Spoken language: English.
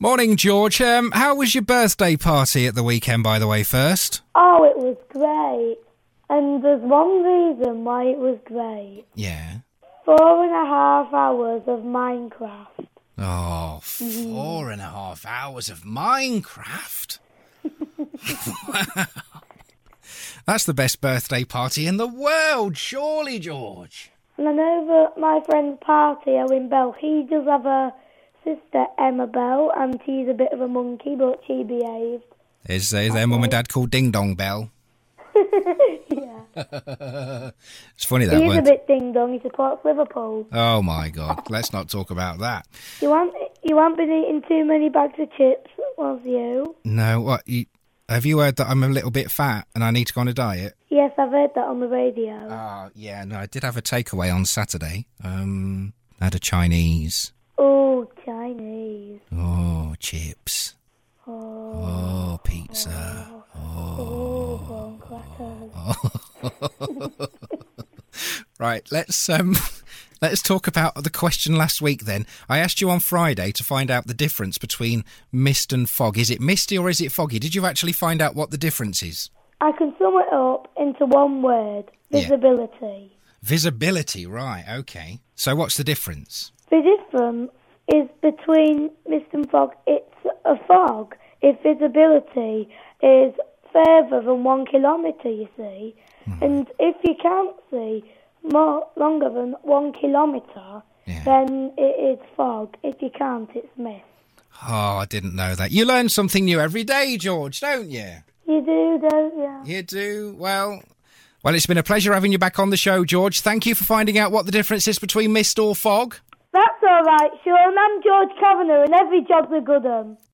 Morning, George. How was your birthday party at the weekend, by the way, first? Oh, it was great. And there's one reason why it was great. Yeah. 4.5 hours of Minecraft. Oh, 4.5 hours of Minecraft? Wow. That's the best birthday party in the world, surely, George. And I know that my friend's party, Owen Bell, he does have a sister, Emma Bell, and she's a bit of a monkey, but she behaved. Is their mum and dad called Ding Dong Bell? Yeah. It's funny that He's a bit ding-dong. He supports Liverpool. Oh, my God. Let's not talk about that. You haven't been eating too many bags of chips, was you? No, what? Have you heard that I'm a little bit fat and I need to go on a diet? Yes, I've heard that on the radio. Oh, yeah, no, I did have a takeaway on Saturday. I had a Chinese. Oh, Chinese. Oh, chips. Oh, pizza. Oh, Right, let's talk about the question last week then. I asked you on Friday to find out the difference between mist and fog. Is it misty or is it foggy? Did you actually find out what the difference is? I can sum it up into one word. Visibility. Yeah. Visibility, right, okay. So what's the difference? The difference is between mist and fog. It's a fog if visibility is further than 1 kilometre, you see. Mm-hmm. And if you can't see more longer than 1 kilometre, then it is fog. If you can't, it's mist. Oh, I didn't know that. You learn something new every day, George, don't you? You do, don't you? You do. Well, it's been a pleasure having you back on the show, George. Thank you for finding out what the difference is between mist or fog. That's all right, Sean. I'm George Kavanagh, and every job's a good one.